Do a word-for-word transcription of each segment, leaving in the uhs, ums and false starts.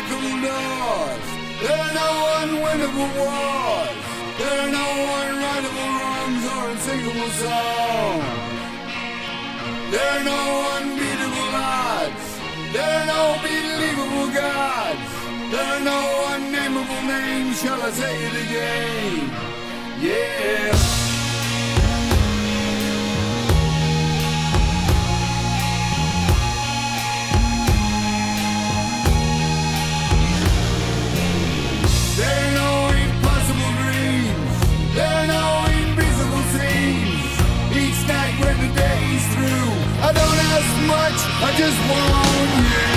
cool doors. There are no unwinnable wars. There are no unwritable wrongs or unsingable songs. There are no unbeatable odds. There are no believable gods. There are no unnameable names. Shall I say it again? Yeah. I don't ask much, I just want you.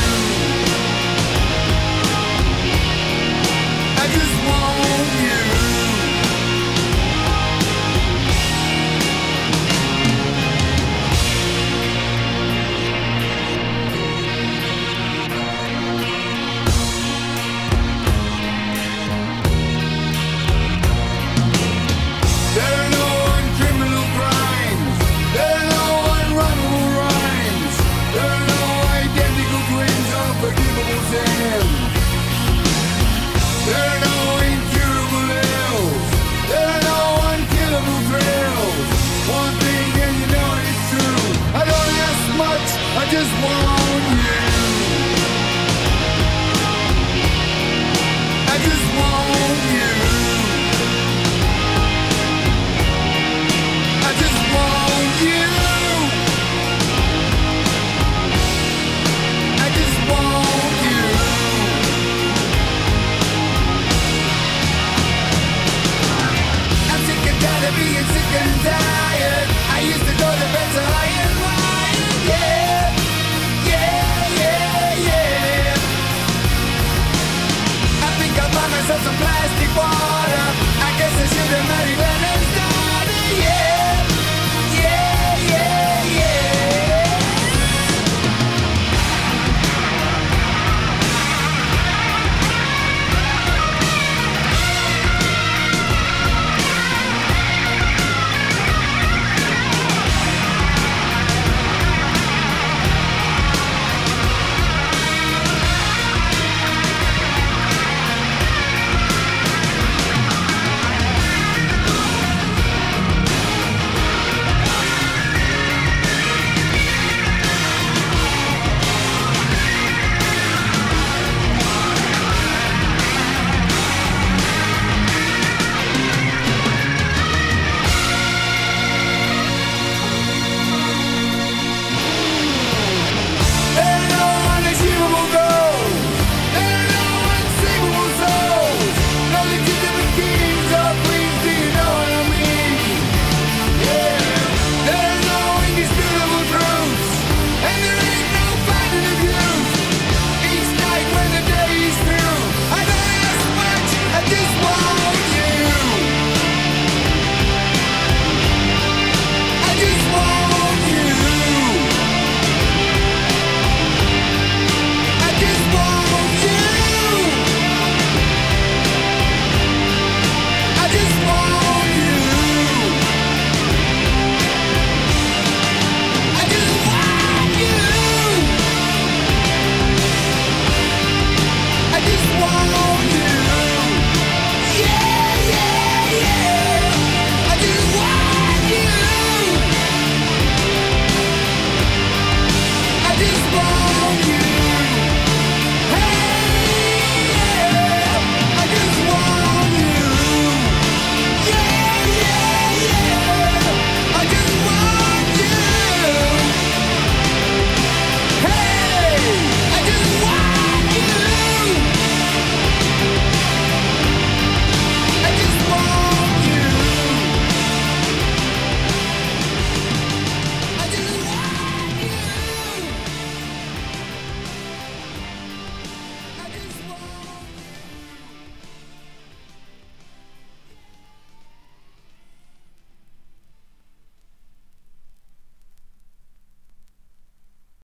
I just want you. There are no uncriminal crimes. There are no unrunnable rhymes. There are no identical twins of forgivable sins. There are no incurable ills. There are no unkillable thrills. One thing and you know it's true. I don't ask much, I just want you. I just want you. I just want you. I just want you. I'm sick and tired of being sick and tired. I used to go to bed so high and wired. Yeah, yeah, yeah, yeah. I think I'll buy myself some plastic balls.